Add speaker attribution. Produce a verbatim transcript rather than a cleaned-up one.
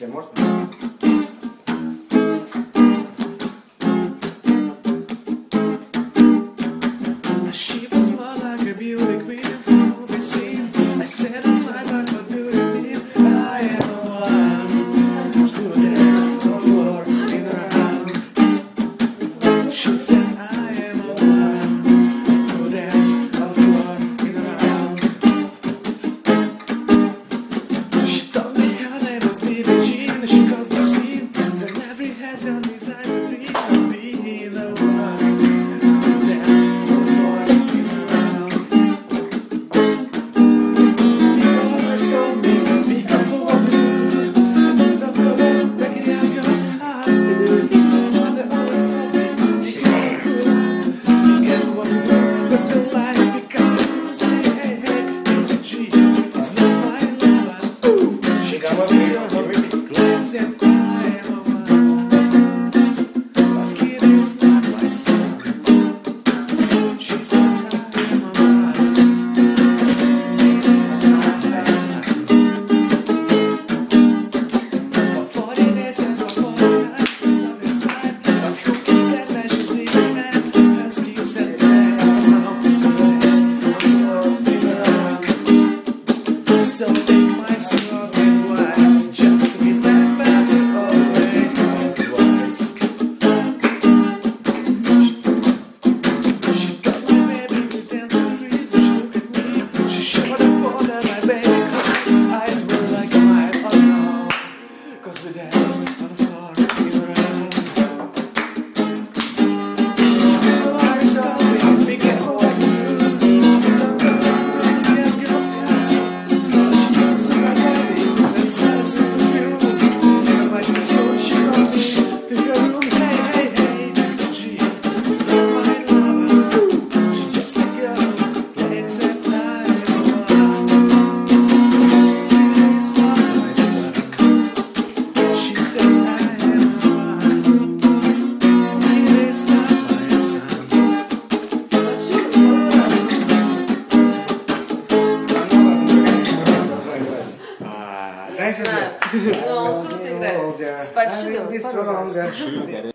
Speaker 1: Тебе можно?
Speaker 2: She was more like a beauty queen from a movie scene. I said on my back, what do you mean? I am the one who dance on the floor in her hand. She said I am the one who dance on the floor in her hand. She told me her name was Billie Jean. She caused the scene. Then every head on his eyes a dream of being the one who dance on the floor in her hand. You always told me to be careful what you do. Don't go breaking out your heart. You always told me to be careful. Be careful what you do. 'Cause the light becomes hey, hey, hey. Billie Jean is not my lover. She just me on her claims and I am a man. But kid is not my son. She said I am a man. Kid is not my son. For forty days and for forty nights she's on his side. But who can stand that she's even mad? Her schemes and plans somehow 'cause her hands on the floor in her hand. So take my strong advice, just remember to always be wise. She got my baby with dance and freeze. She looked at me, she showed her phone and my baby cried. Eyes were like mine, oh no, 'cause we danced on the floor in her hand. You always told me, be careful what you do. Don't go breaking the young girl's heart. She gets to my baby and starts to feel. And my soul she brought me to her room. Hey, hey, hey, she is not my lover. She's just a girl, claims that I am the one. It's not my son. She said I am the one. It is not my son.
Speaker 1: А, дайте
Speaker 3: знаю.
Speaker 1: мне.
Speaker 3: Но он круто играет. С фальшивым.
Speaker 1: С фальшивым.